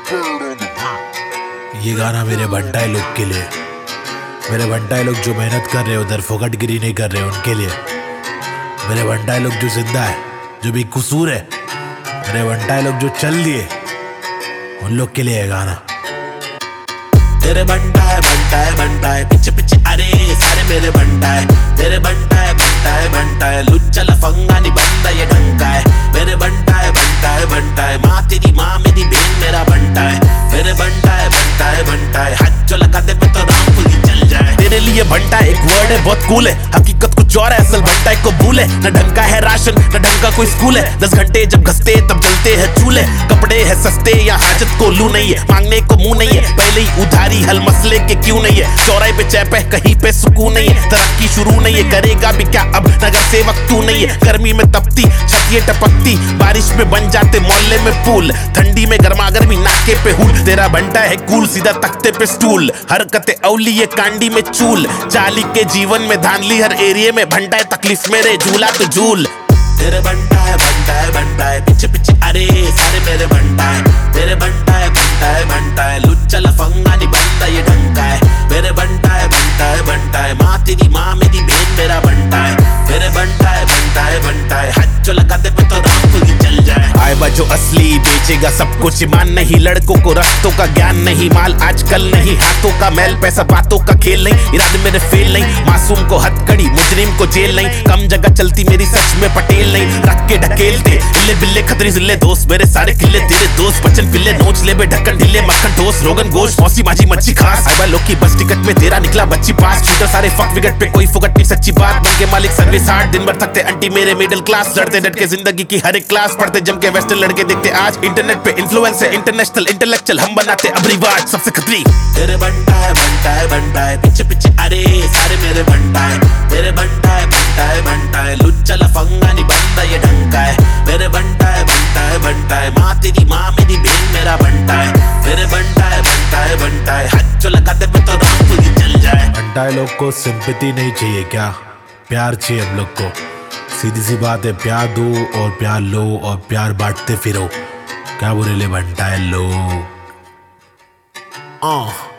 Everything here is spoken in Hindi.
ये गाना मेरे बंटाई लोग के लिए, मेरे बंटाई लोग जो मेहनत कर रहे हैं उधर फोकटगिरी नहीं कर रहे उनके लिए, मेरे बंटाई लोग जो जिंदा है, जो भी कसूर है, मेरे बंटाई लोग जो चल दिए उन लोग के लिए है गाना। तेरे बंटाए बंटाए बंटाए पीछे पीछे अरे सारे मेरे बंटाए, तेरे बंटाए बंटाए बंटाए लुच्चा लफंगा नहीं बंदा ये ढंका है। मेरे बंटाए बंटाए बंटाए माँ तेरी माँ मेरी बहन मेरा बंटाए, मेरे बंटाए बंटाए बंटाए हाथ जो लगा दे पे तो राम पुली चल जाए। तेरे लिए बंटा एक वर्ड है बहुत कूल है, हकीकत कुछ और है असल बंटाए को भूले। न ढंग का है राशन न ढंग का कोई स्कूल है, 10 घंटे जब घसते तब जलते हैं चूल्हे। कपड़े है सस्ते या हाजत को लू नहीं है, मांगने को मुंह नहीं है, पहले ही उधारी हल मसले के क्यों नहीं है। चौराहे पे चैप है कहीं पे सुकून नहीं है, तरक्की शुरू नहीं है करेगा भी क्या अब नगर सेवक तू नहीं है। गर्मी में तपती छतिये टपकती, बारिश में बन जाते मोहल्ले में पुल, ठंडी में गर्मा गर्मी नाके पे हुल। तेरा बंटा है कूल सीधा तख्ते पे स्टूल, हरकतें अवली ये कांडी में चूल, चाली के जीवन में धांधली हर एरिया में भंटा है तकलीफ मेरे झूला तो झूल। तेरे बंटाए बंटाए बंटाए पीछे पीछे अरे सारे मेरे बंटाए, तेरे बंटाए बंटाए बंटाए लुच्चा लफंगा नहीं बंदा ये ढंका है। मेरे बंटाए बंटाए बंटाए माँ तेरी माँ मेरी बहन मेरा बंटाए, मेरे बंटाए बंटाए बंटाए हाथ जो लगा दे पे तो राम पुली चल जाए। आएबा जो असली बेचेगा सब कुछ ईमान नहीं, लड़कों को रस्तों का ज्ञान नहीं, माल आजकल नहीं हाथों का मैल पैसा बातों का खेल नहीं, इरादे मेरे फेल नहीं, मासूम को हथकड़ी मुजरिम को जेल नहीं, कम जगह चलती मेरी सच में पटेल नहीं, रख के ढकेलते इल्ले बिल्ले खतरी जिले दोस्त मेरे सारे किले तेरे दोस्त, बचन पिल्ले नोच ले बे ढक्कन ढिले मक्खन टोस्ट रोगन गोश्त मौसी माजी मच्छी खास। आएबा लोग की बस टिकट में तेरा निकला बच्ची पास, शूटर सारे फक विकेट पे कोई फुकट नहीं सच्ची बात, बन के मालिक सर्विस 8 दिन भर थकते अंटी मेरे मिडिल क्लास, लड़ते डट के जिंदगी की हर एक क्लास, पढ़ते जम के वेस्टर्न लड़के देखते आज इंटरनेट पे इन्फ्लुएंस है इंटरनेशनल इंटेलेक्चुअल हम बनाते अब रिवाज सबसे खतरी। तेरे बंटाए बंटाए बंटाए पीछे पीछे अरे सारे मेरे बंटाए, तेरे बंटाए बंटाए बंटाए लुच्चा लफंगा नहीं बंदा ये ढंका है। मेरे बंटाए बंटाए बंटाए माँ तेरी माँ मेरी बहन मेरा बंटाए, मेरे बंटाए बंटाए बंटाए हाथ जो लगा दे पे तो राम पुली चल जाए। बंटाई लोग को सिंपैथी नहीं चाहिए क्या, प्यार चाहिए हम लोग को, सीधी सी बात है, प्यार दो और प्यार लो और प्यार बांटते फिरो, क्या बुरे ले बंटाई लोग।